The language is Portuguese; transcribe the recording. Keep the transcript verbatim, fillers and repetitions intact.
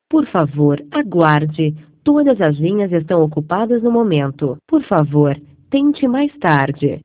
Por favor, aguarde. Todas as linhas estão ocupadas no momento. Por favor, tente mais tarde.